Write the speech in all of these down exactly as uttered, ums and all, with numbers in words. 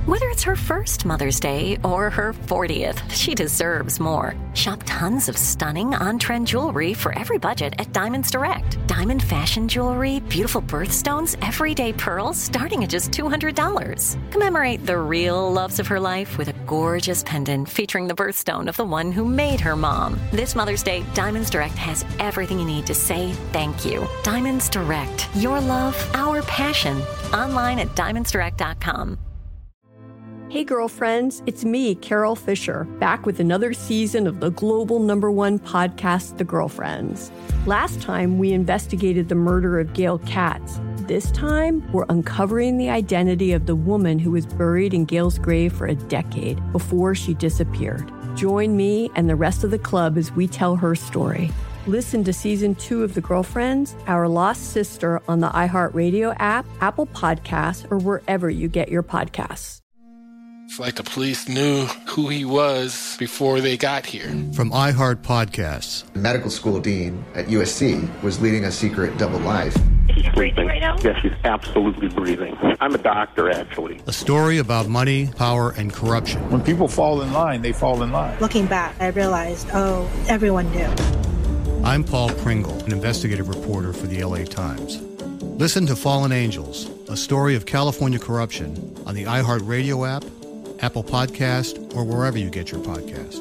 Whether it's her first Mother's Day or her fortieth, she deserves more. Shop tons of stunning on-trend jewelry for every budget at Diamonds Direct. Diamond fashion jewelry, beautiful birthstones, everyday pearls starting at just two hundred dollars. Commemorate the real loves of her life with a gorgeous pendant featuring the birthstone of the one who made her mom. This Mother's Day, Diamonds Direct has everything you need to say thank you. Diamonds Direct. Your love, our passion. Online at diamonds direct dot com. Hey girlfriends, it's me, Carol Fisher, back with another season of the global number one podcast, The Girlfriends. Last time, we investigated the murder of Gail Katz. This time, we're uncovering the identity of the woman who was buried in Gail's grave for a decade before she disappeared. Join me and the rest of the club as we tell her story. Listen to Season two of The Girlfriends, Our Lost Sister on the iHeartRadio app, Apple Podcasts, or wherever you get your podcasts. It's like the police knew who he was before they got here. From iHeart Podcasts. The medical school dean at U S C was leading a secret double life. Is she breathing right now? Yes, she's absolutely breathing. I'm a doctor, actually. A story about money, power, and corruption. When people fall in line, they fall in line. Looking back, I realized, oh, everyone knew. I'm Paul Pringle, an investigative reporter for the L A Times. Listen to Fallen Angels, a story of California corruption on the iHeartRadio app, Apple Podcast, or wherever you get your podcasts.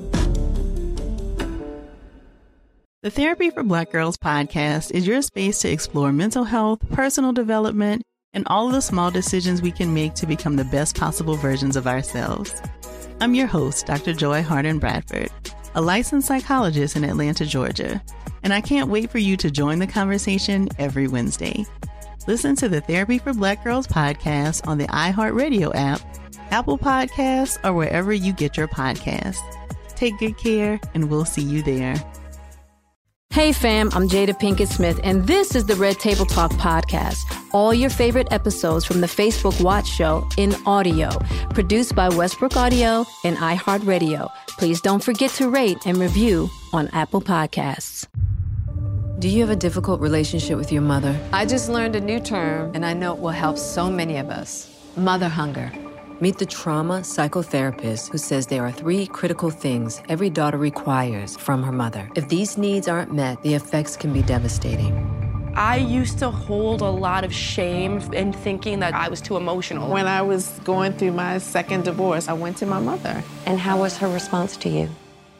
The Therapy for Black Girls podcast is your space to explore mental health, personal development, and all of the small decisions we can make to become the best possible versions of ourselves. I'm your host, Doctor Joy Harden Bradford, a licensed psychologist in Atlanta, Georgia, and I can't wait for you to join the conversation every Wednesday. Listen to the Therapy for Black Girls podcast on the iHeartRadio app, Apple Podcasts, or wherever you get your podcasts. Take good care, and we'll see you there. Hey fam, I'm Jada Pinkett Smith, and this is the Red Table Talk podcast. All your favorite episodes from the Facebook Watch Show in audio, produced by Westbrook Audio and iHeartRadio. Please don't forget to rate and review on Apple Podcasts. Do you have a difficult relationship with your mother? I just learned a new term, and I know it will help so many of us. Mother hunger. Meet the trauma psychotherapist who says there are three critical things every daughter requires from her mother. If these needs aren't met, the effects can be devastating. I used to hold a lot of shame in thinking that I was too emotional. When I was going through my second divorce, I went to my mother. And how was her response to you?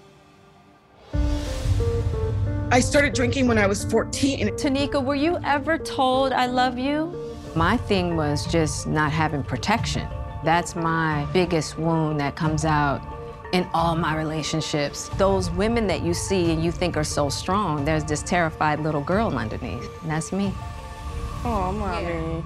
I started drinking when I was fourteen. Tanika, were you ever told I love you? My thing was just not having protection. That's my biggest wound that comes out in all my relationships. Those women that you see and you think are so strong, there's this terrified little girl underneath, and that's me. Oh, Mommy. Yeah.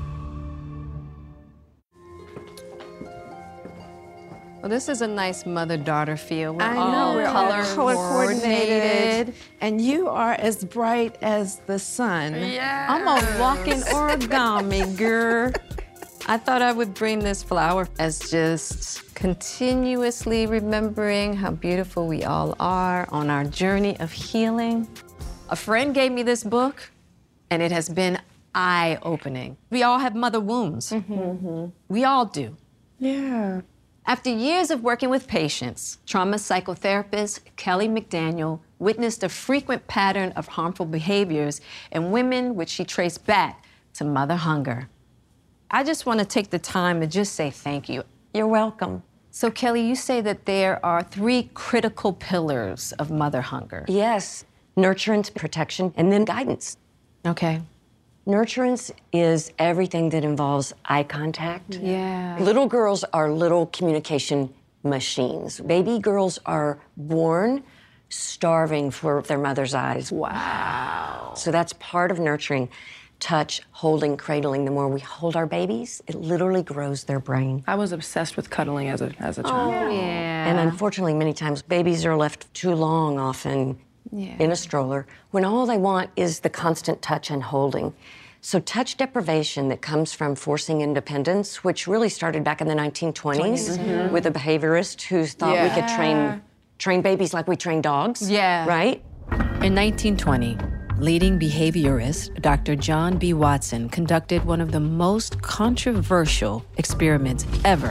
Well, this is a nice mother-daughter feel. We're I all know, we're color all coordinated. And you are as bright as the sun. Yeah. I'm a walking origami, girl. I thought I would bring this flower as just continuously remembering how beautiful we all are on our journey of healing. A friend gave me this book, and it has been eye-opening. We all have mother wounds. Mm-hmm. We all do. Yeah. After years of working with patients, trauma psychotherapist Kelly McDaniel witnessed a frequent pattern of harmful behaviors in women, which she traced back to mother hunger. I just want to take the time to just say thank you. You're welcome. So, Kelly, you say that there are three critical pillars of mother hunger. Yes, nurturance, protection, and then guidance. Okay. Nurturance is everything that involves eye contact. Yeah. Little girls are little communication machines. Baby girls are born starving for their mother's eyes. Wow. So that's part of nurturing. Touch, holding, cradling. The more we hold our babies, it literally grows their brain. I was obsessed with cuddling as a as a child. Oh, yeah. And unfortunately, many times, babies are left too long, often yeah. in a stroller, when all they want is the constant touch and holding. So touch deprivation that comes from forcing independence, which really started back in the nineteen twenties mm-hmm. with a behaviorist who thought yeah. we could train train babies like we train dogs. Yeah. Right? In nineteen twenty, leading behaviorist Doctor John B. Watson conducted one of the most controversial experiments ever to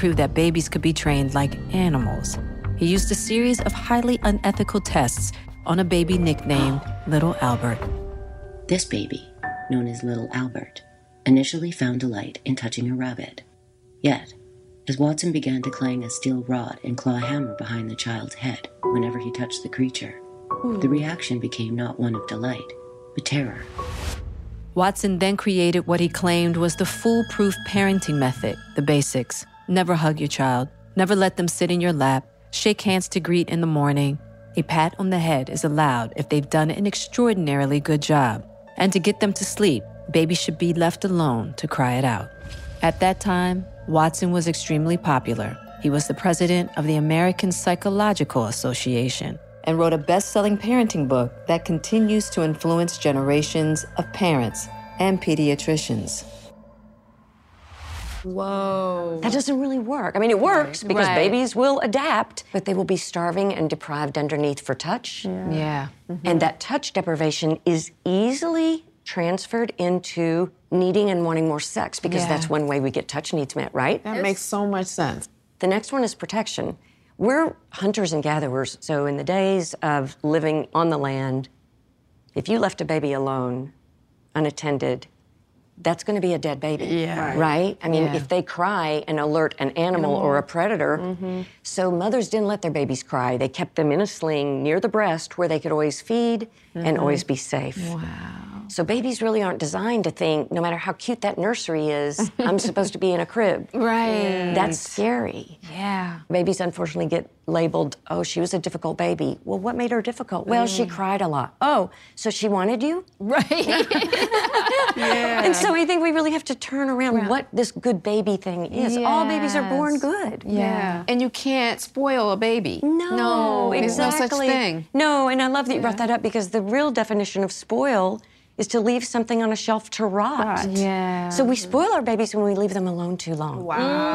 prove that babies could be trained like animals. He used a series of highly unethical tests on a baby nicknamed Little Albert. This baby, known as Little Albert, initially found delight in touching a rabbit. Yet, as Watson began to clang a steel rod and claw a hammer behind the child's head whenever he touched the creature, the reaction became not one of delight, but terror. Watson then created what he claimed was the foolproof parenting method, the basics. Never hug your child, never let them sit in your lap, shake hands to greet in the morning. A pat on the head is allowed if they've done an extraordinarily good job. And to get them to sleep, babies should be left alone to cry it out. At that time, Watson was extremely popular. He was the president of the American Psychological Association and wrote a best-selling parenting book that continues to influence generations of parents and pediatricians. Whoa. That doesn't really work. I mean, it works because right. babies will adapt, but they will be starving and deprived underneath for touch. Yeah. yeah. Mm-hmm. And that touch deprivation is easily transferred into needing and wanting more sex because yeah. that's one way we get touch needs met, right? That yes. makes so much sense. The next one is protection. We're hunters and gatherers, so in the days of living on the land, if you left a baby alone, unattended, that's going to be a dead baby, yeah. right? I mean, yeah. if they cry and alert an animal or a predator, mm-hmm. so mothers didn't let their babies cry. They kept them in a sling near the breast where they could always feed mm-hmm. and always be safe. Wow. So babies really aren't designed to think, no matter how cute that nursery is, I'm supposed to be in a crib. Right. That's scary. Yeah. Babies unfortunately get labeled, oh, she was a difficult baby. Well, what made her difficult? Well, mm. she cried a lot. Oh, so she wanted you? Right. yeah. And so I think we really have to turn around right. what this good baby thing is. Yes. All babies are born good. Yeah. yeah. And you can't spoil a baby. No, no exactly. There's no such thing. No, and I love that you yeah. brought that up because the real definition of spoil is to leave something on a shelf to rot. Right. Yeah. So we spoil our babies when we leave them alone too long.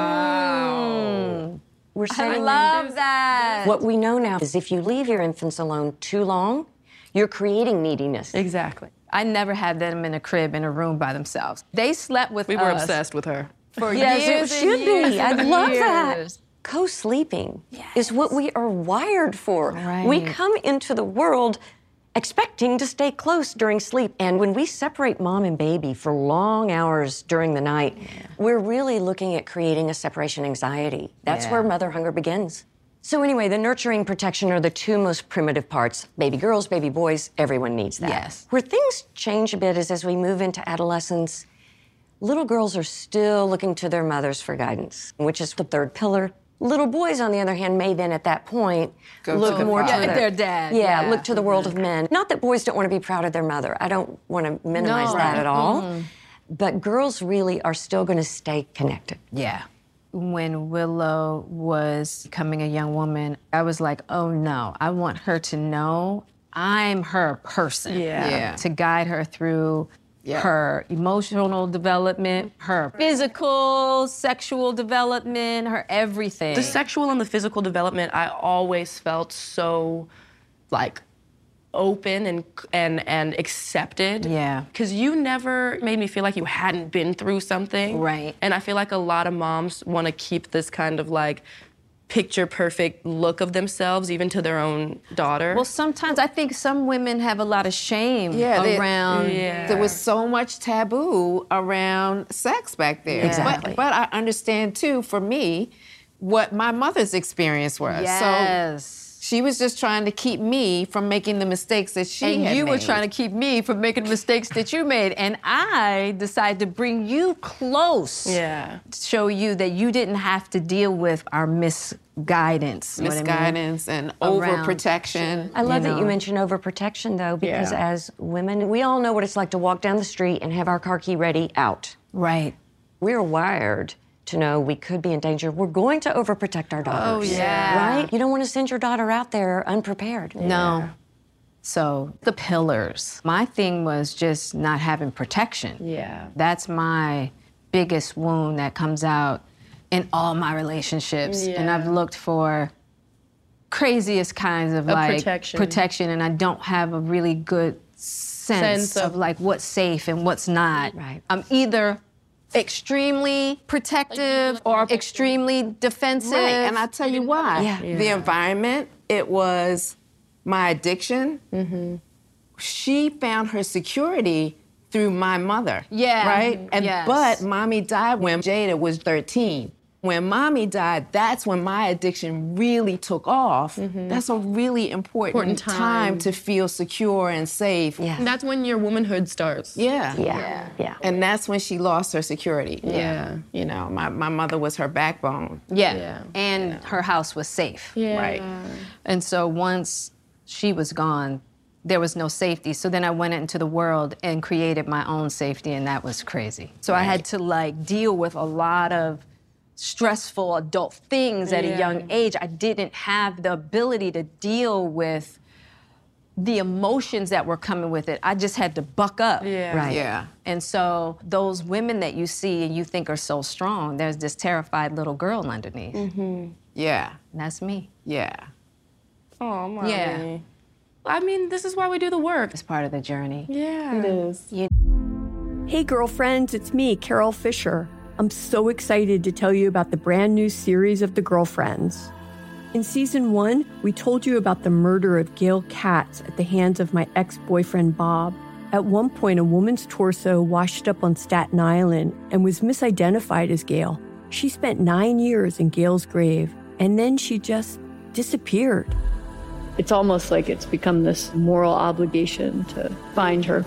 Wow. Mm. We're saying I love that. What we know now is if you leave your infants alone too long, you're creating neediness. Exactly. I never had them in a crib in a room by themselves. They slept with we us. We were obsessed with her. For yes, years it should years be. I love years. that. Co-sleeping yes. is what we are wired for. Right. We come into the world expecting to stay close during sleep. And when we separate mom and baby for long hours during the night, yeah. we're really looking at creating a separation anxiety. That's yeah. where mother hunger begins. So anyway, the nurturing protection are the two most primitive parts. Baby girls, baby boys, everyone needs that. Yes. Where things change a bit is as we move into adolescence, little girls are still looking to their mothers for guidance, which is the third pillar. Little boys, on the other hand, may then at that point Go look to more yeah, to their, their dad. Yeah, yeah, look to the world mm-hmm. of men. Not that boys don't want to be proud of their mother. I don't want to minimize no, that right. at all. Mm-hmm. But girls really are still going to stay connected. Yeah. When Willow was becoming a young woman, I was like, oh no, I want her to know I'm her person. Yeah. yeah. To guide her through Yeah. her emotional development, her physical, sexual development, her everything. The sexual and the physical development, I always felt so, like, open and and and accepted. Yeah. Because you never made me feel like you hadn't been through something. Right. And I feel like a lot of moms want to keep this kind of, like, picture-perfect look of themselves, even to their own daughter. Well, sometimes I think some women have a lot of shame yeah, around... They, yeah. There was so much taboo around sex back there. Exactly. But, but I understand, too, for me, what my mother's experience was. Yes. So she was just trying to keep me from making the mistakes that she and had you made. were trying to keep me from making the mistakes that you made. And I decided to bring you close. Yeah. To show you that you didn't have to deal with our misguidance. Misguidance I mean? and overprotection. I love you know. that you mentioned overprotection, though, because yeah. as women, we all know what it's like to walk down the street and have our car key ready out. Right. We're wired to know we could be in danger. We're going to overprotect our daughters. Oh, yeah. Right? You don't want to send your daughter out there unprepared. No. Yeah. So the pillars. My thing was just not having protection. Yeah. That's my biggest wound that comes out in all my relationships. Yeah. And I've looked for craziest kinds of, of like protection. protection, and I don't have a really good sense, sense of, of like what's safe and what's not. Right. I'm either extremely protective or extremely defensive. Right, and I tell you why. Yeah. Yeah. The environment, it was my addiction. Mm-hmm. She found her security through my mother. Yeah. Right? And yes. But mommy died when Jada was thirteen. When mommy died, that's when my addiction really took off. Mm-hmm. That's a really important, important time. time to feel secure and safe. Yeah. And that's when your womanhood starts. Yeah. Yeah. Yeah. yeah. And that's when she lost her security. Yeah. yeah. You know, my, my mother was her backbone. Yeah. yeah. And yeah. her house was safe. Yeah. Right. And so once she was gone, there was no safety. So then I went into the world and created my own safety, and that was crazy. So right. I had to like deal with a lot of stressful adult things at yeah. a young age. I didn't have the ability to deal with the emotions that were coming with it. I just had to buck up. Yeah. Right. Yeah. And so those women that you see and you think are so strong, there's this terrified little girl underneath. Mm-hmm. Yeah. And that's me. Yeah. Oh, mommy. Yeah. I mean, this is why we do the work. It's part of the journey. Yeah. It is. You- Hey, girlfriends, it's me, Carol Fisher. I'm so excited to tell you about the brand new series of The Girlfriends. In season one, we told you about the murder of Gail Katz at the hands of my ex-boyfriend, Bob. At one point, a woman's torso washed up on Staten Island and was misidentified as Gail. She spent nine years in Gail's grave, and then she just disappeared. It's almost like it's become this moral obligation to find her.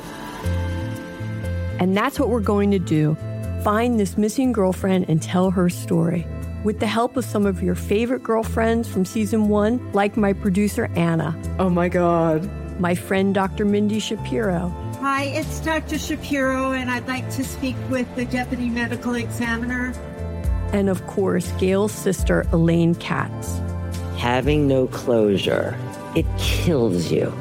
And that's what we're going to do. Find this missing girlfriend and tell her story. With the help of some of your favorite girlfriends from season one, like my producer, Anna. Oh my God. My friend, Doctor Mindy Shapiro. Hi, it's Doctor Shapiro, and I'd like to speak with the Deputy Medical Examiner. And of course, Gail's sister, Elaine Katz. Having no closure, it kills you.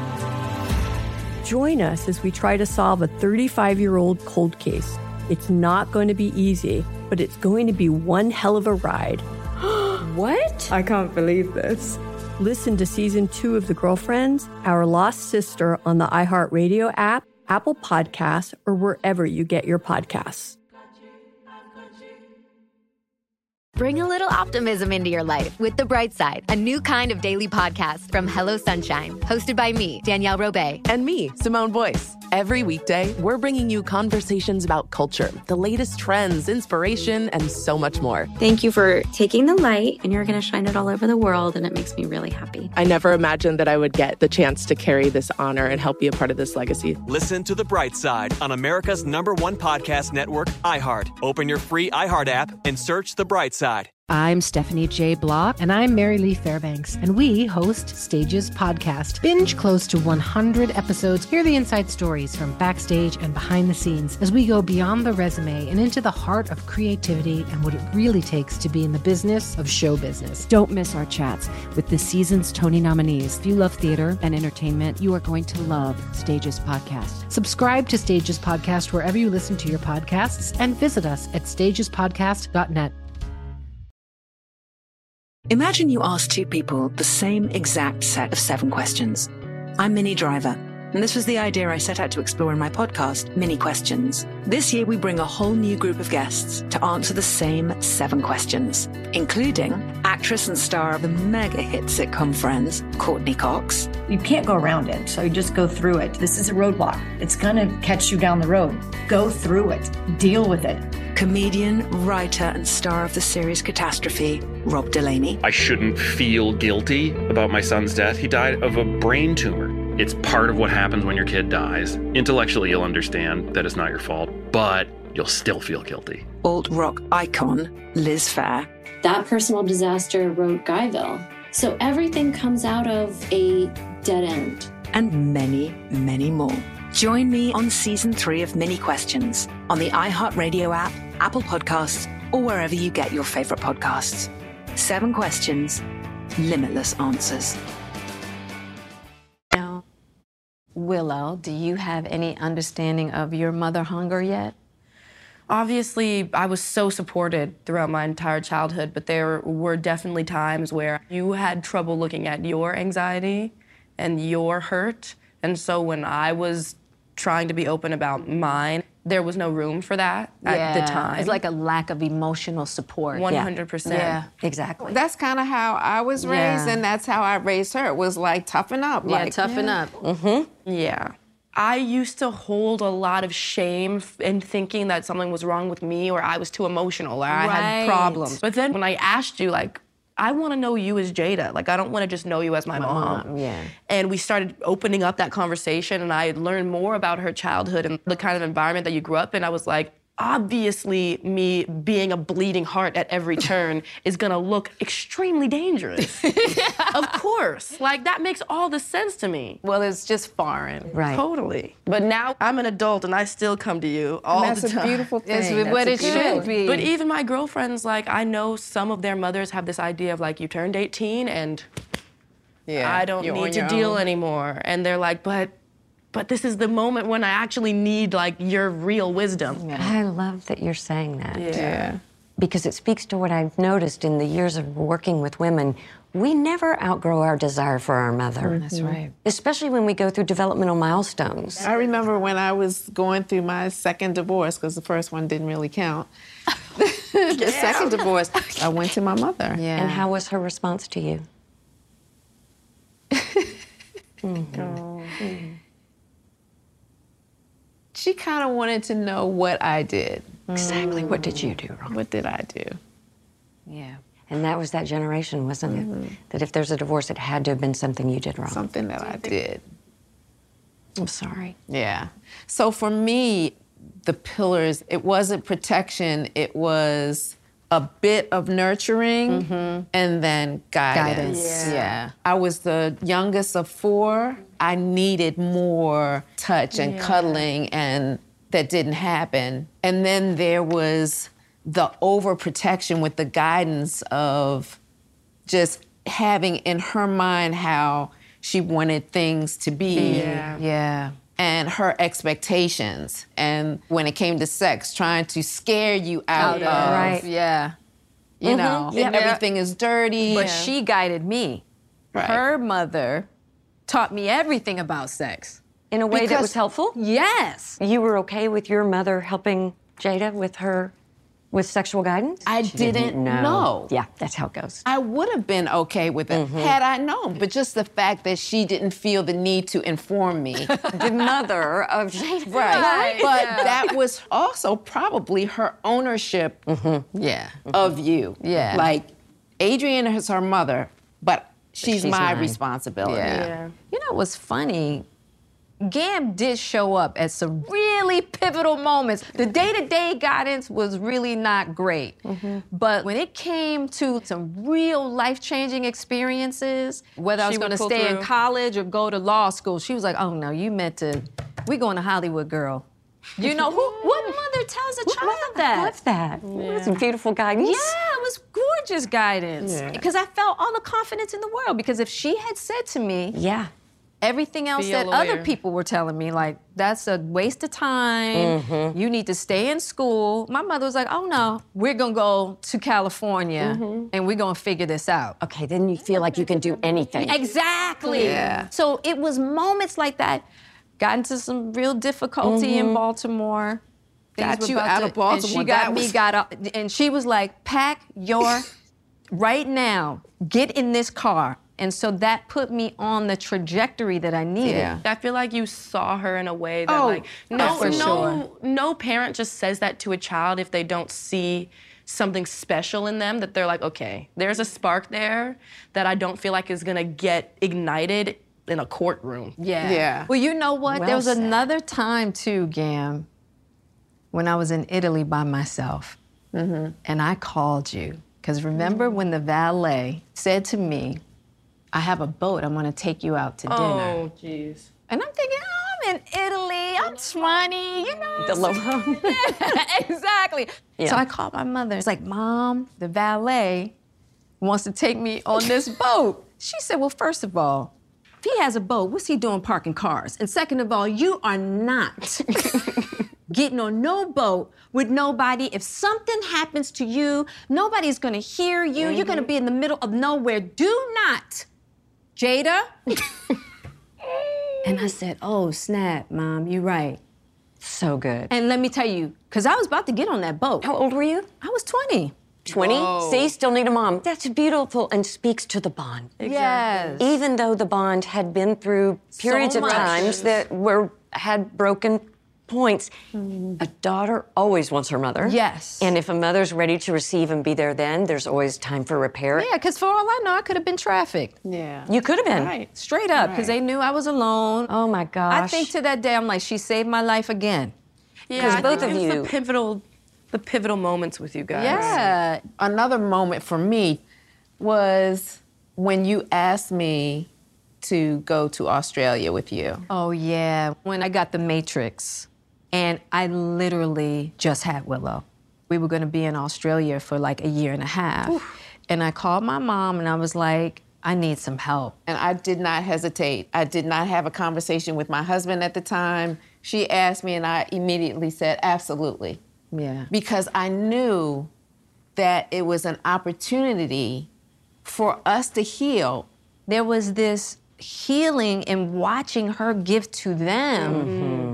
Join us as we try to solve a thirty-five-year-old cold case. It's not going to be easy, but it's going to be one hell of a ride. What? I can't believe this. Listen to season two of The Girlfriends, Our Lost Sister on the iHeartRadio app, Apple Podcasts, or wherever you get your podcasts. Bring a little optimism into your life with The Bright Side, a new kind of daily podcast from Hello Sunshine, hosted by me, Danielle Robay. And me, Simone Boyce. Every weekday, we're bringing you conversations about culture, the latest trends, inspiration, and so much more. Thank you for taking the light, and you're going to shine it all over the world, and it makes me really happy. I never imagined that I would get the chance to carry this honor and help be a part of this legacy. Listen to The Bright Side on America's number one podcast network, iHeart. Open your free iHeart app and search The Bright Side. I'm Stephanie J. Block. And I'm Mary Lee Fairbanks. And we host Stages Podcast. Binge close to one hundred episodes. Hear the inside stories from backstage and behind the scenes as we go beyond the resume and into the heart of creativity and what it really takes to be in the business of show business. Don't miss our chats with this season's Tony nominees. If you love theater and entertainment, you are going to love Stages Podcast. Subscribe to Stages Podcast wherever you listen to your podcasts and visit us at stages podcast dot net. Imagine you ask two people the same exact set of seven questions. I'm Minnie Driver, and this was the idea I set out to explore in my podcast, Minnie Questions. This year, we bring a whole new group of guests to answer the same seven questions, including actress and star of the mega-hit sitcom Friends, Courtney Cox. You can't go around it, so you just go through it. This is a roadblock. It's going to catch you down the road. Go through it. Deal with it. Comedian, writer, and star of the series Catastrophe, Rob Delaney. I shouldn't feel guilty about my son's death. He died of a brain tumor. It's part of what happens when your kid dies. Intellectually, you'll understand that it's not your fault, but you'll still feel guilty. Alt-rock icon, Liz Phair. That personal disaster wrote Guyville. So everything comes out of a dead end. And many, many more. Join me on season three of Minnie Questions on the iHeartRadio app, Apple Podcasts, or wherever you get your favorite podcasts. Seven questions, limitless answers. Now, Willow, do you have any understanding of your mother hunger yet? Obviously, I was so supported throughout my entire childhood, but there were definitely times where you had trouble looking at your anxiety and your hurt. And so when I was trying to be open about mine, there was no room for that at Yeah. the time. It's like a lack of emotional support. one hundred percent. Yeah. Exactly. That's kind of how I was raised, Yeah. and that's how I raised her. It was like, toughen up. Yeah, like, toughen up. Mm-hmm. Yeah. I used to hold a lot of shame f- in thinking that something was wrong with me or I was too emotional or I Right. had problems. But then when I asked you, like, I want to know you as Jada. Like, I don't want to just know you as my, My mom. mom, yeah. And we started opening up that conversation, and I learned more about her childhood and the kind of environment that you grew up in. I was like, obviously, me being a bleeding heart at every turn is gonna look extremely dangerous. Of course. Like, that makes all the sense to me. Well, it's just foreign. Right. Totally. But now I'm an adult and I still come to you all that's the a time. beautiful thing. It's That's what a it beautiful should thing. be. But even my girlfriends, like, I know some of their mothers have this idea of, like, you turned eighteen and Yeah, I don't you're on need to your deal own. anymore. And they're like, but but this is the moment when I actually need, like, your real wisdom. I love that you're saying that. Yeah. Because it speaks to what I've noticed in the years of working with women. We never outgrow our desire for our mother. That's right. Especially when we go through developmental milestones. I remember when I was going through my second divorce, because the first one didn't really count. The second divorce, I went to my mother. Yeah. And how was her response to you? She kind of wanted to know what I did. Exactly. What did you do wrong? What did I do? Yeah. And that was that generation, wasn't it? That if there's a divorce, it had to have been something you did wrong. Something that I did. I'm sorry. Yeah. So for me, the pillars, it wasn't protection, it was a bit of nurturing and then guidance. Guidance. Yeah. I was the youngest of four. I needed more touch and cuddling, and that didn't happen. And then there was the overprotection with the guidance of just having in her mind how she wanted things to be. Yeah. Yeah. And her expectations. And when it came to sex, trying to scare you out, Out of, of, Right. yeah. you know, Yeah. and everything is dirty. But she guided me. Right. Her mother taught me everything about sex. In a way that Because- was helpful? Yes. You were okay with your mother helping Jada with her, with sexual guidance? I She didn't know. Yeah, that's how it goes. I would have been okay with it had I known. But just the fact that she didn't feel the need to inform me. The mother of Jada. Right. Right, But yeah. that was also probably her ownership Yeah. of you. Yeah. Like, Adrienne is her mother, but she's, she's my mine. responsibility. Yeah. You know what's funny? Gam did show up at some really pivotal moments. The day-to-day guidance was really not great. But when it came to some real life-changing experiences, whether I was She would gonna pull stay in through. college or go to law school, she was like, oh no, you meant to, we going to Hollywood, girl. You know, who, what mother tells a child I that? love that. That's beautiful guidance. Yeah, it was gorgeous guidance. Because I felt all the confidence in the world. Because if she had said to me, Yeah. everything else Be a that other lawyer. people were telling me, like, that's a waste of time. You need to stay in school. My mother was like, oh no, we're gonna go to California and we're gonna figure this out. Okay, then you feel like you can do anything. Exactly. Yeah. So it was moments like that. Got into some real difficulty in Baltimore. Things Got were you about out to- of Baltimore. And she got That me was- got up, and she was like, pack your, right now, get in this car. And so that put me on the trajectory that I needed. Yeah. I feel like you saw her in a way that, Oh, like, no, for no, sure. no parent just says that to a child if they don't see something special in them. That they're like, okay, there's a spark there that I don't feel like is gonna get ignited in a courtroom. Yeah. Yeah. Well, you know what? Well there was said. another time too, Gam, when I was in Italy by myself, and I called you because remember when the valet said to me, "I have a boat. I'm going to take you out to dinner." Oh, jeez. And I'm thinking, oh, I'm in Italy. I'm twenty. You know. The low Exactly. Yeah. So I called my mother. It's like, Mom, the valet wants to take me on this boat. She said, well, first of all, if he has a boat, what's he doing parking cars? And second of all, you are not getting on no boat with nobody. If something happens to you, nobody's gonna hear you. You're gonna be in the middle of nowhere. Do not, Jada. And I said, oh, snap, Mom, you're right. So good. And let me tell you, because I was about to get on that boat. How old were you? I was twenty. twenty? Whoa. See, still need a mom. That's beautiful and speaks to the bond. Yes. Even though the bond had been through periods So of much. times that were had broken points, a daughter always wants her mother. Yes. And if a mother's ready to receive and be there then, there's always time for repair. Yeah, because for all I know, I could have been trafficked. Yeah. You could have been. Right. Straight up, because Right. they knew I was alone. Oh my gosh. I think to that day, I'm like, she saved my life again. Yeah, 'Cause I both think of it's you- the pivotal, the pivotal moments with you guys. Yeah. Another moment for me was when you asked me to go to Australia with you. Oh, yeah. When I got the Matrix, and I literally just had Willow. We were going to be in Australia for like a year and a half. Oof. And I called my mom, and I was like, I need some help. And I did not hesitate. I did not have a conversation with my husband at the time. She asked me, and I immediately said, absolutely. Yeah. Because I knew that it was an opportunity for us to heal. There was this healing in watching her give to them Mm-hmm.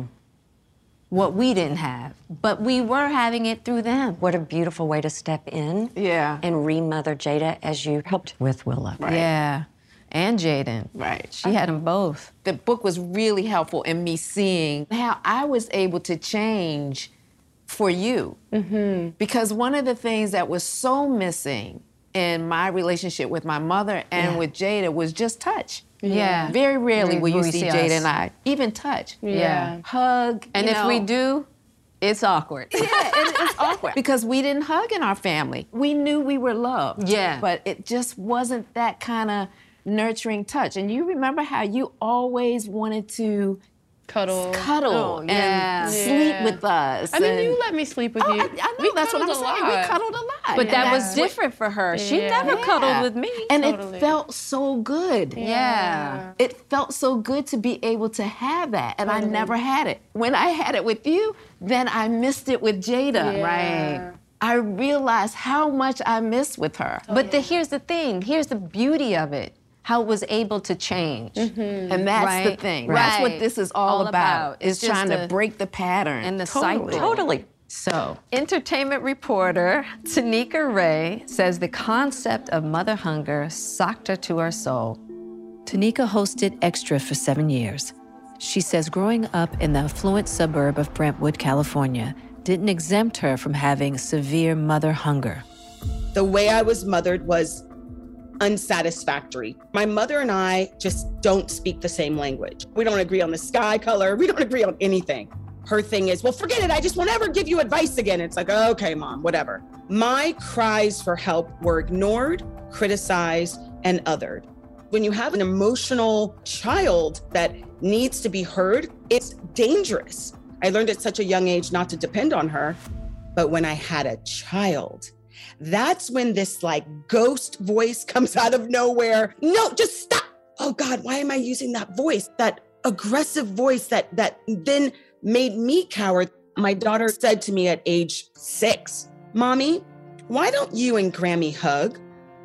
what we didn't have, but we were having it through them. What a beautiful way to step in Yeah. and re-mother Jada as you helped with Willow. Right. Yeah, and Jaden. Right. She had them both. The book was really helpful in me seeing how I was able to change for you. Mm-hmm. Because one of the things that was so missing in my relationship with my mother and Yeah. with Jada was just touch. Yeah. Very rarely will you Will we see see Jada us. and I even touch. Yeah. Hug. And you if know. we do, it's awkward. Yeah, it, it's awkward. Because we didn't hug in our family. We knew we were loved. Yeah. But it just wasn't that kind of nurturing touch. And you remember how you always wanted to Cuddle. cuddle Oh, and yeah. sleep Yeah. with us. I mean, and- you let me sleep with Oh, you. I, I know, We that's what I'm cuddled a saying. We lot. cuddled a lot. But that And was that's what- different for her. She Yeah. never Yeah. cuddled with me. And Totally. it felt so good. Yeah. It felt so good to be able to have that, and I never had it. When I had it with you, then I missed it with Jada. Yeah. Right. I realized how much I missed with her. But the, here's the thing. Here's the beauty of it. How it was able to change. And that's the Right. thing. Right. That's what this is all, All about, about. is It's just trying to a- break the pattern. And the Totally. cycle. Totally. So, entertainment reporter Tanika Ray says the concept of mother hunger socked her to her soul. Tanika hosted Extra for seven years. She says growing up in the affluent suburb of Brentwood, California, didn't exempt her from having severe mother hunger. The way I was mothered was unsatisfactory. My mother and I just don't speak the same language. We don't agree on the sky color. We don't agree on anything. Her thing is, well, forget it. I just won't ever give you advice again. It's like, okay, mom, whatever. My cries for help were ignored, criticized, and othered. When you have an emotional child that needs to be heard, it's dangerous. I learned at such a young age not to depend on her. But when I had a child, that's when this like ghost voice comes out of nowhere. No, just stop. Oh God, why am I using that voice? That aggressive voice that that then made me cower. My daughter said to me at age six, Mommy, why don't you and Grammy hug?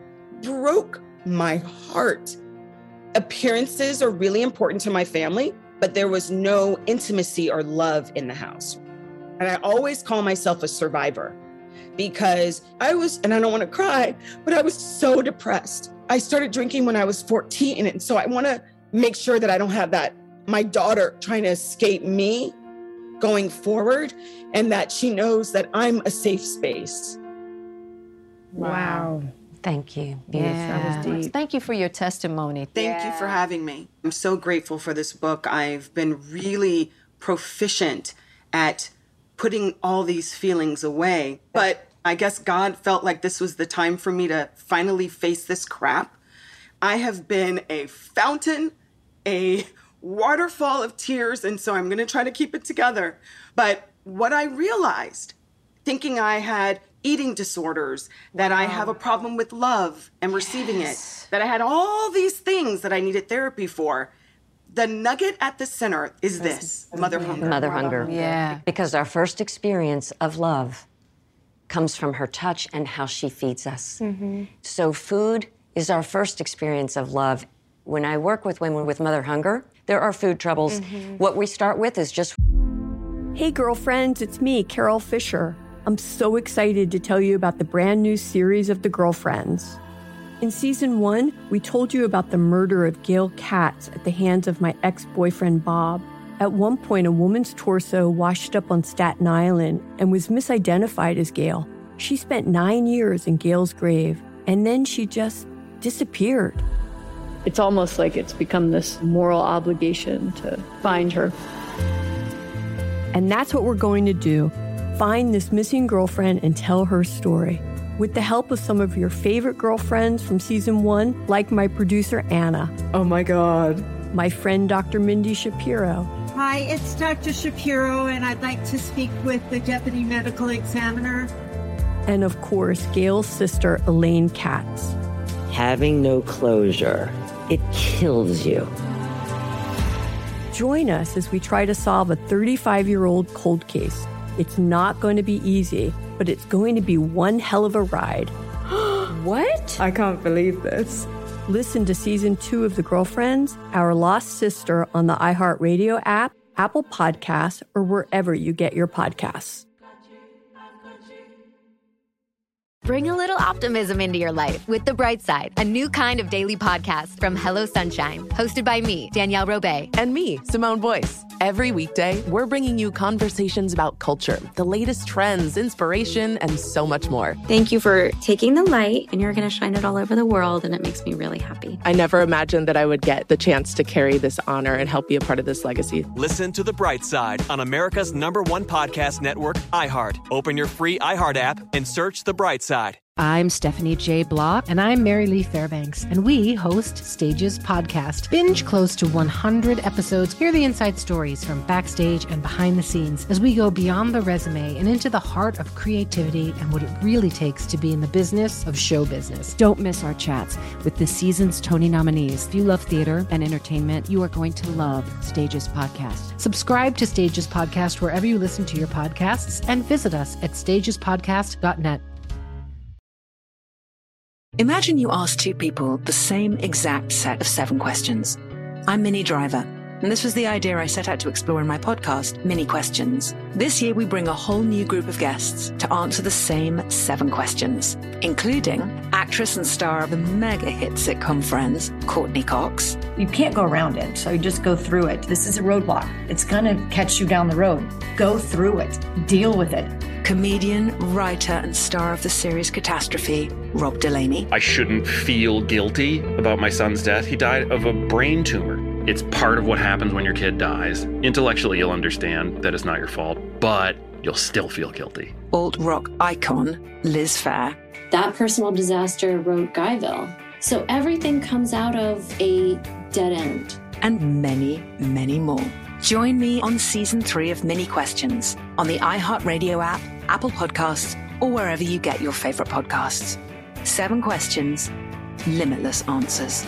Broke my heart. Appearances are really important to my family, but there was no intimacy or love in the house. And I always call myself a survivor because I was, and I don't want to cry, but I was so depressed. I started drinking when I was fourteen. And so I want to make sure that I don't have that, my daughter trying to escape me going forward, and that she knows that I'm a safe space. Wow. Thank you. Yeah. That was deep. Thank you for your testimony. Thank you for having me. I'm so grateful for this book. I've been really proficient at putting all these feelings away. But I guess God felt like this was the time for me to finally face this crap. I have been a fountain, a waterfall of tears, and so I'm going to try to keep it together. But what I realized, thinking I had eating disorders, that I have a problem with love and receiving it, that I had all these things that I needed therapy for. The nugget at the center is this, mother hunger. Mother hunger. Yeah. Because our first experience of love comes from her touch and how she feeds us. Mm-hmm. So food is our first experience of love. When I work with women with mother hunger, there are food troubles. Mm-hmm. What we start with is just... Hey girlfriends, it's me, Carol Fisher. I'm so excited to tell you about the brand new series of The Girlfriends. In season one, we told you about the murder of Gail Katz at the hands of my ex-boyfriend Bob. At one point, a woman's torso washed up on Staten Island and was misidentified as Gail. She spent nine years in Gail's grave, and then she just disappeared. It's almost like it's become this moral obligation to find her. And that's what we're going to do. Find this missing girlfriend and tell her story. With the help of some of your favorite girlfriends from season one, like my producer, Anna. Oh my God. My friend, Doctor Mindy Shapiro. Hi, it's Doctor Shapiro, and I'd like to speak with the Deputy Medical Examiner. And of course, Gail's sister, Elaine Katz. Having no closure, it kills you. Join us as we try to solve a thirty-five-year-old cold case. It's not going to be easy, but it's going to be one hell of a ride. What? I can't believe this. Listen to season two of The Girlfriends, Our Lost Sister on the iHeartRadio app, Apple Podcasts, or wherever you get your podcasts. Bring a little optimism into your life with The Bright Side, a new kind of daily podcast from Hello Sunshine, hosted by me, Danielle Robay. And me, Simone Boyce. Every weekday, we're bringing you conversations about culture, the latest trends, inspiration, and so much more. Thank you for taking the light, and you're going to shine it all over the world, and it makes me really happy. I never imagined that I would get the chance to carry this honor and help be a part of this legacy. Listen to The Bright Side on America's number one podcast network, iHeart. Open your free iHeart app and search The Bright Side. I'm Stephanie J. Block. And I'm Mary Lee Fairbanks. And we host Stages Podcast. Binge close to one hundred episodes. Hear the inside stories from backstage and behind the scenes as we go beyond the resume and into the heart of creativity and what it really takes to be in the business of show business. Don't miss our chats with this season's Tony nominees. If you love theater and entertainment, you are going to love Stages Podcast. Subscribe to Stages Podcast wherever you listen to your podcasts and visit us at stages podcast dot net. Imagine you ask two people the same exact set of seven questions. I'm Minnie Driver, and this was the idea I set out to explore in my podcast, Mini Questions. This year, we bring a whole new group of guests to answer the same seven questions, including actress and star of the mega hit sitcom Friends, Courtney Cox. You can't go around it, so you just go through it. This is a roadblock. It's gonna catch you down the road. Go through it. Deal with it. Comedian, writer, and star of the series Catastrophe, Rob Delaney. I shouldn't feel guilty about my son's death. He died of a brain tumor. It's part of what happens when your kid dies. Intellectually, you'll understand that it's not your fault, but you'll still feel guilty. Alt-rock icon, Liz Phair. That personal disaster wrote Guyville. So everything comes out of a dead end. And many, many more. Join me on season three of Mini Questions on the iHeartRadio app, Apple Podcasts, or wherever you get your favorite podcasts. Seven questions, limitless answers.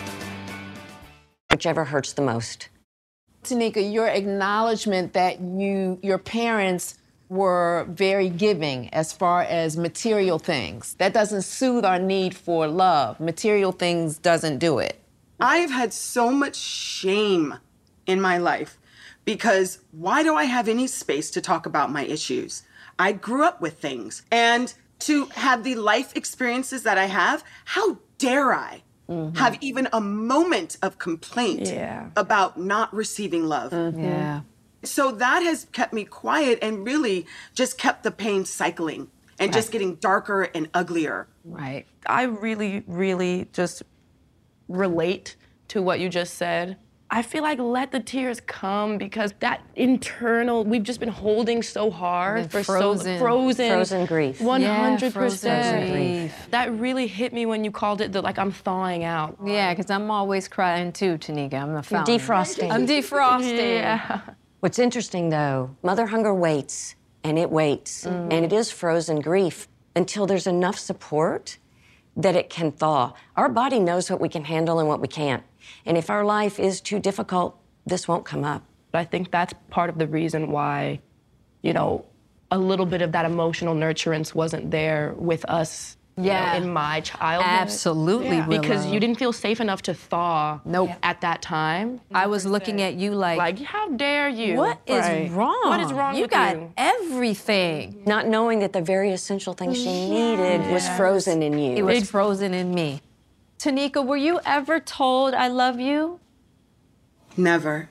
Whichever hurts the most. Tanika, your acknowledgement that you, your parents were very giving as far as material things. That doesn't soothe our need for love. Material things doesn't do it. I've had so much shame in my life because why do I have any space to talk about my issues? I grew up with things, and to have the life experiences that I have, how dare I mm-hmm. have even a moment of complaint yeah. about not receiving love? Mm-hmm. Yeah. So that has kept me quiet and really just kept the pain cycling and right. just getting darker and uglier. Right. I really, really just relate to what you just said. I feel like let the tears come because that internal, we've just been holding so hard for frozen, so frozen. Frozen grief. one hundred percent. Yeah, grief. That really hit me when you called it the, like, I'm thawing out. Yeah, because I'm always crying too, Tanika. I'm a fountain. You're defrosting. I'm defrosting. Yeah. What's interesting, though, mother hunger waits, and it waits, mm. and it is frozen grief until there's enough support that it can thaw. Our body knows what we can handle and what we can't. And if our life is too difficult, this won't come up. I think that's part of the reason why, you know, a little bit of that emotional nurturance wasn't there with us Yeah. you know, in my childhood. Absolutely, Yeah. Because Willow. you didn't feel safe enough to thaw nope. at that time. I was looking at you like, like, how dare you? What is Right. wrong? What is wrong you with got you? everything. Not knowing that the very essential thing she needed was frozen in you. It was frozen in me. Tanika, were you ever told I love you? Never.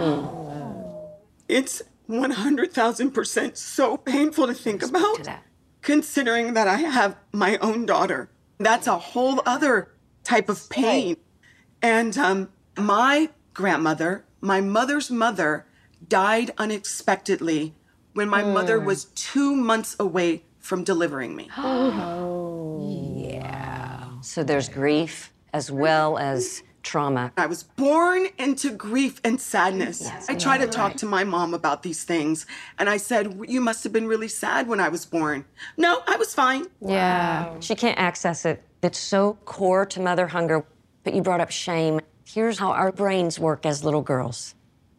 It's one hundred thousand percent so painful to think about, considering that I have my own daughter. That's a whole other type of pain. And um, my grandmother, my mother's mother, died unexpectedly when my mother was two months away from delivering me. Oh, yeah. So there's grief as well as trauma. I was born into grief and sadness. Yes, I try to right. talk to my mom about these things, and I said, you must have been really sad when I was born. No, I was fine. Yeah. She can't access it. It's so core to mother hunger. But you brought up shame. Here's how our brains work as little girls.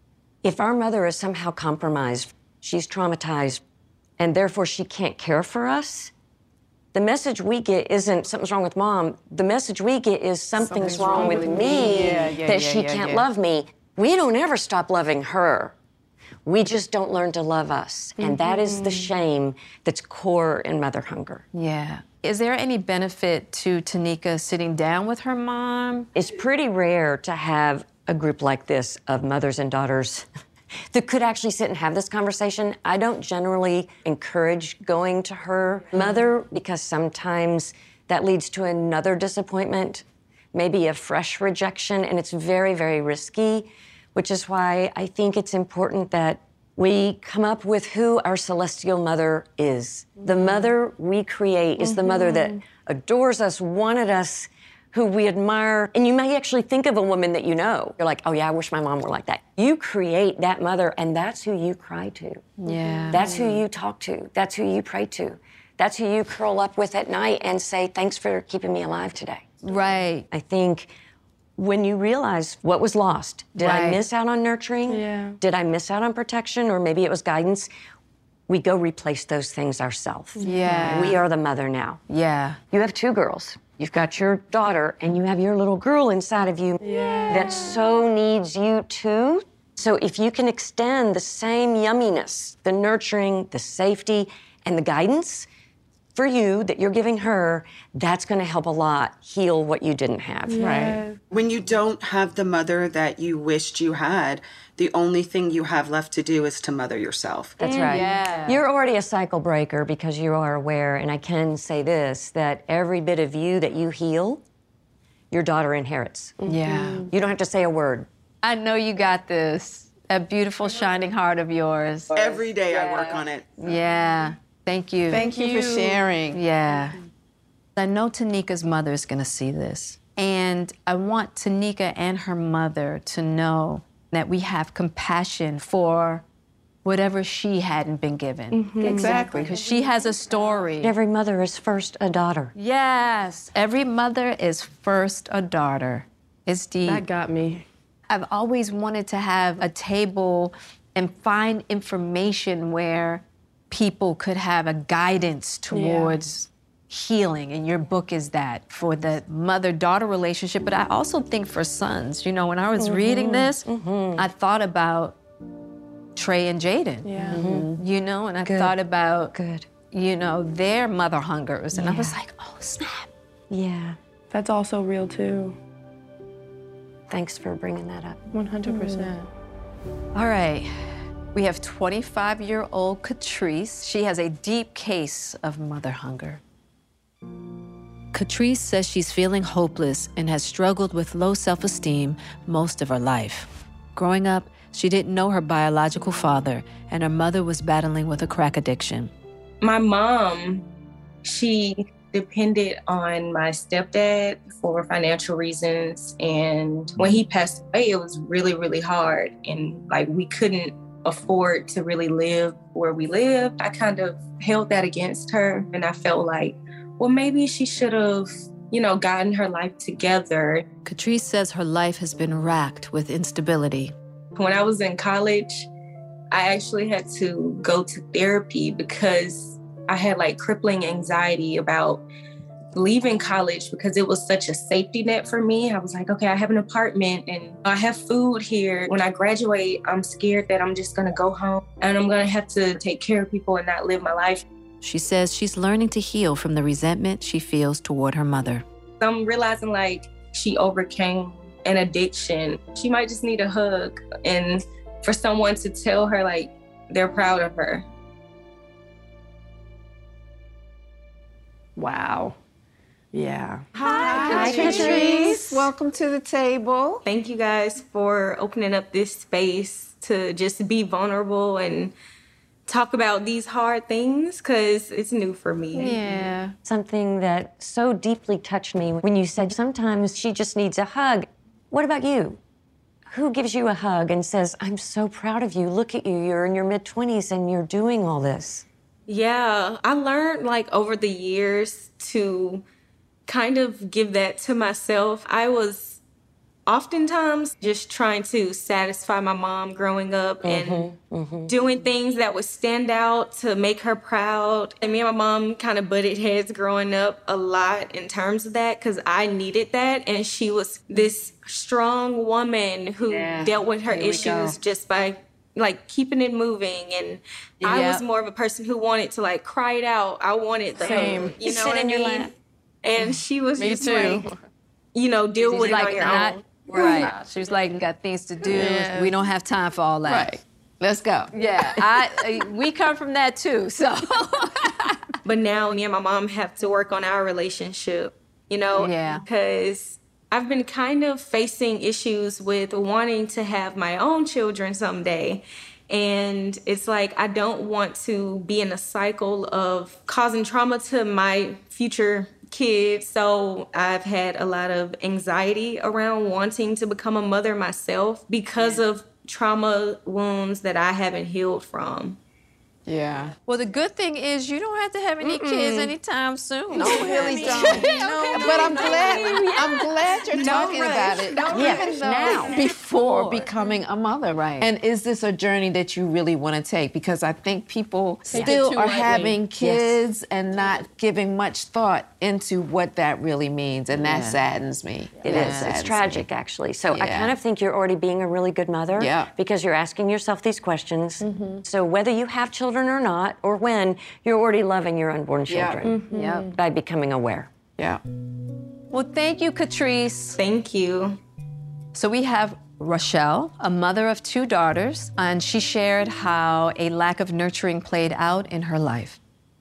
If our mother is somehow compromised, she's traumatized, and therefore she can't care for us, the message we get isn't something's wrong with mom. The message we get is something's, something's wrong, wrong with me, yeah, yeah, that yeah, she yeah, can't yeah. love me. We don't ever stop loving her. We just don't learn to love us. Mm-hmm. And that is the shame that's core in mother hunger. Yeah. Is there any benefit to Tanika sitting down with her mom? It's pretty rare to have a group like this of mothers and daughters that could actually sit and have this conversation. I don't generally encourage going to her mother because sometimes that leads to another disappointment, maybe a fresh rejection, and it's very, very risky, which is why I think it's important that we come up with who our celestial mother is. The mother we create is the mother that adores us, wanted us, who we admire. And you may actually think of a woman that you know. You're like, oh yeah, I wish my mom were like that. You create that mother, and that's who you cry to. Yeah. That's who you talk to. That's who you pray to. That's who you curl up with at night and say, thanks for keeping me alive today. Right. I think when you realize what was lost, did Right. I miss out on nurturing? Yeah. Did I miss out on protection? Or maybe it was guidance. We go replace those things ourselves. Yeah. We are the mother now. Yeah. You have two girls. You've got your daughter, and you have your little girl inside of you Yeah. that so needs you too. So if you can extend the same yumminess, the nurturing, the safety, and the guidance for you that you're giving her, that's going to help a lot heal what you didn't have. Right. When you don't have the mother that you wished you had, the only thing you have left to do is to mother yourself. That's right. Yeah. You're already a cycle breaker because you are aware, and I can say this, that every bit of you that you heal, your daughter inherits. Yeah. You don't have to say a word. I know you got this. That beautiful shining heart of yours. Every day I work on it. Yeah. Thank you. Thank you for sharing. Yeah. I know Tanika's mother is going to see this. And I want Tanika and her mother to know that we have compassion for whatever she hadn't been given. Mm-hmm. Exactly. Because she has a story. Every mother is first a daughter. Yes. Every mother is first a daughter. It's deep. That got me. I've always wanted to have a table and find information where people could have a guidance towards yeah. healing, and your book is that for the mother-daughter relationship, but I also think for sons. You know, when I was mm-hmm. reading this, mm-hmm. I thought about Trey and Jaden, yeah. mm-hmm. you know, and I Good. thought about, Good. you know, their mother hungers, and yeah. I was like, oh, snap. Yeah. That's also real, too. Thanks for bringing that up. one hundred percent. Mm. All right. We have twenty-five-year-old Catrice. She has a deep case of mother hunger. Catrice says she's feeling hopeless and has struggled with low self-esteem most of her life. Growing up, she didn't know her biological father, and her mother was battling with a crack addiction. My mom, she depended on my stepdad for financial reasons. And when he passed away, it was really, really hard. And like, we couldn't afford to really live where we lived. I kind of held that against her. And I felt like, well, maybe she should have, you know, gotten her life together. Catrice says her life has been racked with instability. When I was in college, I actually had to go to therapy because I had like crippling anxiety about leaving college because it was such a safety net for me. I was like, okay, I have an apartment and I have food here. When I graduate, I'm scared that I'm just gonna go home and I'm gonna have to take care of people and not live my life. She says she's learning to heal from the resentment she feels toward her mother. I'm realizing like she overcame an addiction. She might just need a hug and for someone to tell her like they're proud of her. Wow. Yeah. Hi, Catrice. Welcome to the table. Thank you guys for opening up this space to just be vulnerable and talk about these hard things because it's new for me. Yeah. Something that so deeply touched me when you said sometimes she just needs a hug. What about you? Who gives you a hug and says, I'm so proud of you. Look at you. You're in your mid-twenties and you're doing all this. Yeah, I learned like over the years to kind of give that to myself. I was oftentimes just trying to satisfy my mom growing up and Mm-hmm, mm-hmm. doing things that would stand out to make her proud. And me and my mom kind of butted heads growing up a lot in terms of that because I needed that. And she was this strong woman who Yeah. dealt with her Here we issues go. just by like keeping it moving. And I Yeah. was more of a person who wanted to like cry it out. I wanted the Same. you Sit know what I in your mean? lap. And she was Me just too. like, you know, deal She's with like, it on your not- own. Right. She was like, got things to do. Yeah. We don't have time for all that. Right. Let's go. Yeah, I, uh, we come from that too, so. But now me and my mom have to work on our relationship, you know? Yeah. Because I've been kind of facing issues with wanting to have my own children someday. And it's like, I don't want to be in a cycle of causing trauma to my future kids. So I've had a lot of anxiety around wanting to become a mother myself because of trauma wounds that I haven't healed from. Yeah. Well, the good thing is you don't have to have any kids anytime soon. No, really don't. No, but I'm glad. I'm glad you're No talking rush. about it. No Even rush. though Now. before becoming a mother, right? And is this a journey that you really want to take? Because I think people Take it still too are lightly. having kids and not giving much thought into what that really means, and that Yeah. saddens me. It That is. saddens It's me. tragic, actually. So I Yeah. kind of think you're already being a really good mother Yeah. because you're asking yourself these questions. So whether you have children or not, or when, you're already loving your unborn Yeah. children Yeah. by becoming aware. Yeah. Well, thank you, Catrice. Thank you. So we have Rochelle, a mother of two daughters, and she shared how a lack of nurturing played out in her life.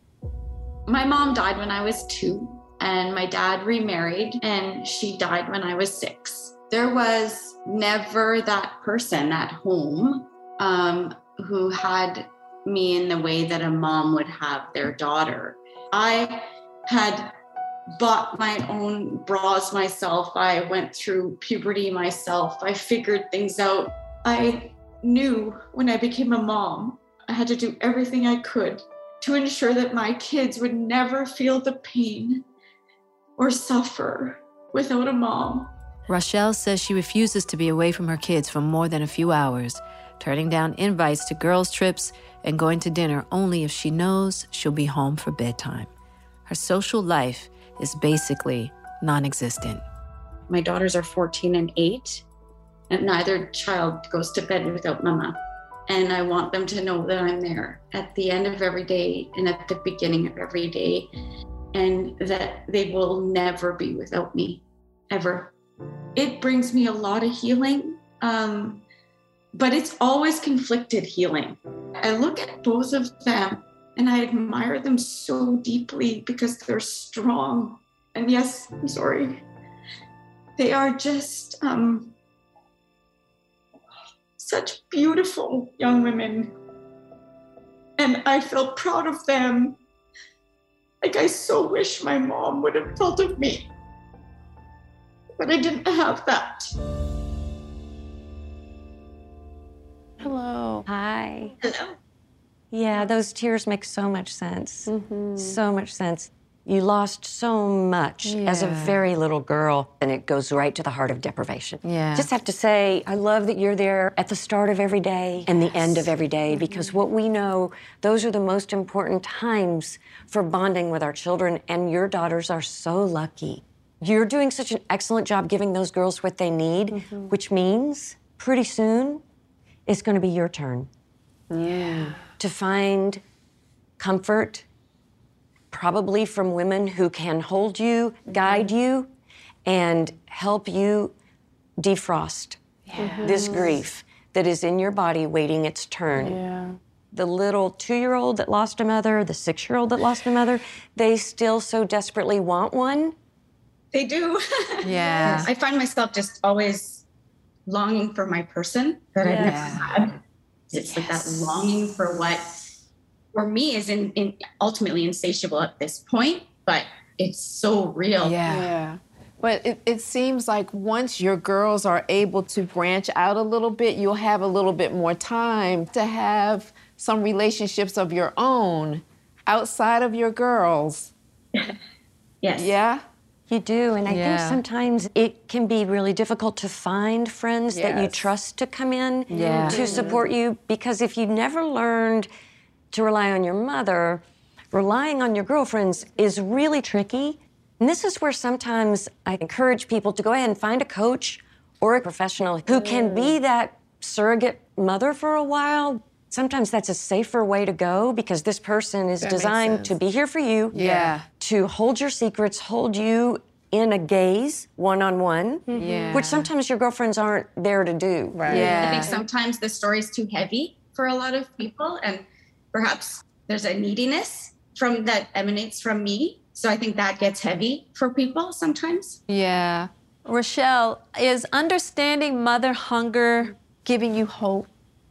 My mom died when I was two, and my dad remarried, and she died when I was six. There was never that person at home um, who had me in the way that a mom would have their daughter. I had bought my own bras myself. I went through puberty myself. I figured things out. I knew when I became a mom, I had to do everything I could to ensure that my kids would never feel the pain or suffer without a mom. Rochelle says she refuses to be away from her kids for more than a few hours, turning down invites to girls' trips and going to dinner only if she knows she'll be home for bedtime. Her social life is basically non-existent. My daughters are fourteen and eight, and neither child goes to bed without mama. And I want them to know that I'm there at the end of every day and at the beginning of every day, and that they will never be without me, ever. It brings me a lot of healing, um, but it's always conflicted healing. I look at both of them and I admire them so deeply because they're strong. And yes, I'm sorry. They are just um, such beautiful young women. And I feel proud of them. Like, I so wish my mom would have felt of me. But I didn't have that. Hello. Hi. Hello. Yeah, those tears make so much sense. So much sense. You lost so much Yeah. as a very little girl, and it goes right to the heart of deprivation. Yeah. Just have to say, I love that you're there at the start of every day and the end of every day, because what we know, those are the most important times for bonding with our children, and your daughters are so lucky. You're doing such an excellent job giving those girls what they need, Mm-hmm. which means pretty soon it's going to be your turn. Yeah. To find comfort, probably from women who can hold you, guide you, and help you defrost this grief that is in your body waiting its turn. Yeah. The little two-year-old that lost a mother, the six-year-old that lost a mother, they still so desperately want one. They do. Yeah. I find myself just always longing for my person that I've never had. It's like that longing for what, for me, is in, in ultimately insatiable at this point, but it's so real. Yeah. yeah. But it, it seems like once your girls are able to branch out a little bit, you'll have a little bit more time to have some relationships of your own outside of your girls. Yes. Yeah? You do, and I Yeah. think sometimes it can be really difficult to find friends that you Yes. trust to come in Yeah. to support you, because if you never learned to rely on your mother, relying on your girlfriends is really tricky. And this is where sometimes I encourage people to go ahead and find a coach or a professional who can be that surrogate mother for a while. Sometimes that's a safer way to go, because this person is That makes designed sense. to be here for you, Yeah. to hold your secrets, hold you in a gaze, one-on-one, Yeah. which sometimes your girlfriends aren't there to do. I think sometimes the story is too heavy for a lot of people, and perhaps there's a neediness from that emanates from me. So I think that gets heavy for people sometimes. Yeah. Rochelle, is understanding mother hunger giving you hope?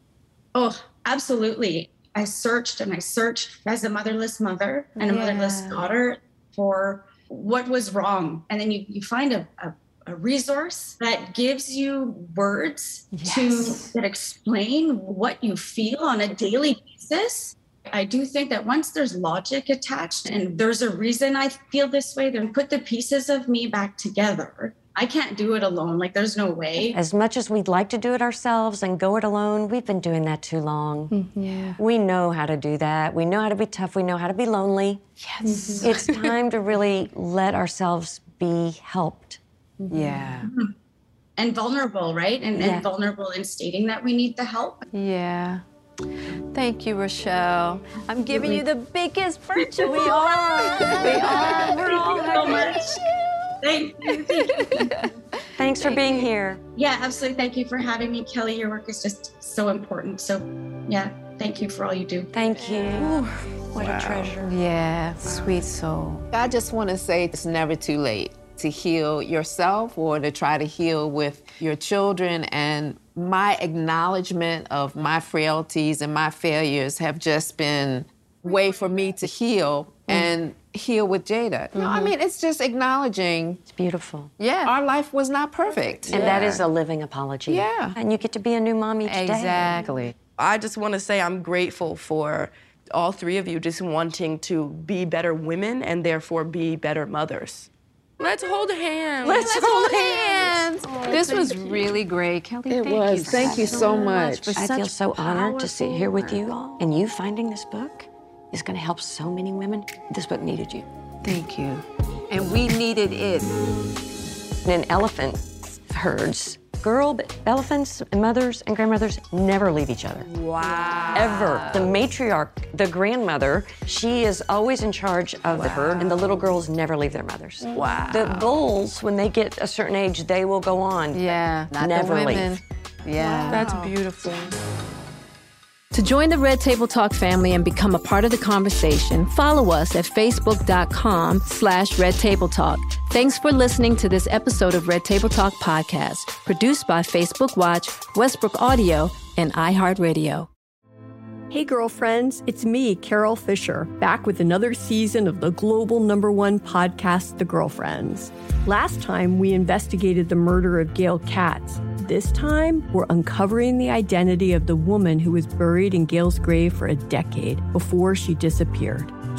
Oh, absolutely. I searched and I searched as a motherless mother and a Yeah. motherless daughter for what was wrong. And then you, you find a, a, a resource that gives you words to that explain what you feel on a daily basis. I do think that once there's logic attached and there's a reason I feel this way, then put the pieces of me back together. I can't do it alone. Like, there's no way. As much as we'd like to do it ourselves and go it alone, we've been doing that too long. Yeah. We know how to do that. We know how to be tough. We know how to be lonely. Yes. It's time to really let ourselves be helped. Yeah. And vulnerable, right? And, Yeah. and vulnerable in stating that we need the help. Yeah. Thank you, Rochelle. I'm giving you the biggest virtue. We are. We are. We're all so much. Thank you. Thank you. Thanks for being here. Yeah, absolutely. Thank you for having me, Kelly. Your work is just so important. So, yeah, thank you for all you do. Thank you. What Wow. a treasure. Yeah, sweet soul. I just want to say it's never too late to heal yourself or to try to heal with your children. And my acknowledgement of my frailties and my failures have just been a way for me to heal and heal with Jada. No, I mean, it's just acknowledging. It's beautiful. Yeah. Our life was not perfect. And that is a living apology. Yeah. And you get to be a new mom each day. Exactly. I just want to say I'm grateful for all three of you just wanting to be better women and therefore be better mothers. Let's hold hands. Let's hold hands. This was really great, Kelly. It thank was. You Thank you so much. I feel so honored to sit here with you all. And you finding this book is going to help so many women. This book needed you. Thank you. And we needed it. In elephant herds, girl elephants and mothers and grandmothers never leave each other. Wow. Ever. The matriarch, the grandmother, she is always in charge of the herd, and the little girls never leave their mothers. Wow. The bulls, when they get a certain age, they will go on. Yeah, not never the women. leave. Yeah. That's beautiful. To join the Red Table Talk family and become a part of the conversation, follow us at facebook.com slash Red Table Talk. Thanks for listening to this episode of Red Table Talk podcast, produced by Facebook Watch, Westbrook Audio, and iHeartRadio. Hey, girlfriends, it's me, Carol Fisher, back with another season of the global number one podcast, The Girlfriends. Last time, we investigated the murder of Gail Katz. This time, we're uncovering the identity of the woman who was buried in Gail's grave for a decade before she disappeared.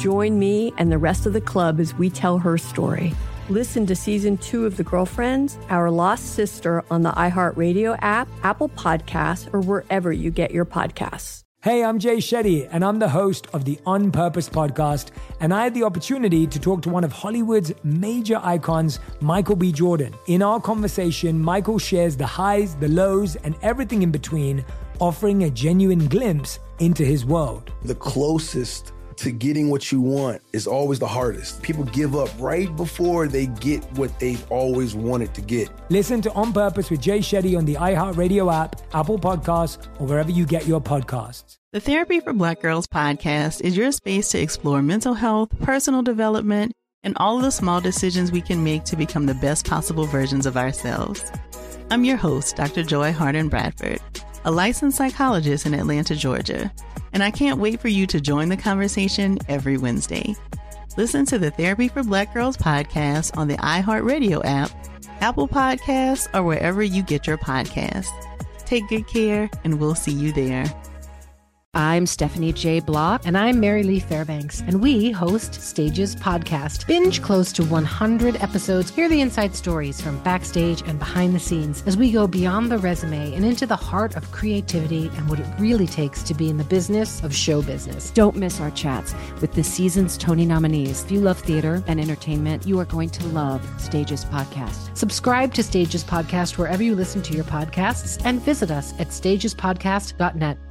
Join me and the rest of the club as we tell her story. Listen to season two of The Girlfriends, Our Lost Sister on the iHeartRadio app, Apple Podcasts, or wherever you get your podcasts. Hey, I'm Jay Shetty, and I'm the host of the On Purpose podcast, and I had the opportunity to talk to one of Hollywood's major icons, Michael B. Jordan. In our conversation, Michael shares the highs, the lows, and everything in between, offering a genuine glimpse into his world. The closest to getting what you want is always the hardest. People give up right before they get what they've always wanted to get. Listen to On Purpose with Jay Shetty on the iHeartRadio app, Apple Podcasts, or wherever you get your podcasts. The Therapy for Black Girls podcast is your space to explore mental health, personal development, and all of the small decisions we can make to become the best possible versions of ourselves. I'm your host, Doctor Joy Harden Bradford, a licensed psychologist in Atlanta, Georgia, and I can't wait for you to join the conversation every Wednesday. Listen to the Therapy for Black Girls podcast on the iHeartRadio app, Apple Podcasts, or wherever you get your podcasts. Take good care, and we'll see you there. I'm Stephanie J. Block. And I'm Mary Lee Fairbanks. And we host Stages Podcast. Binge close to one hundred episodes. Hear the inside stories from backstage and behind the scenes as we go beyond the resume and into the heart of creativity and what it really takes to be in the business of show business. Don't miss our chats with this season's Tony nominees. If you love theater and entertainment, you are going to love Stages Podcast. Subscribe to Stages Podcast wherever you listen to your podcasts and visit us at stages podcast dot net.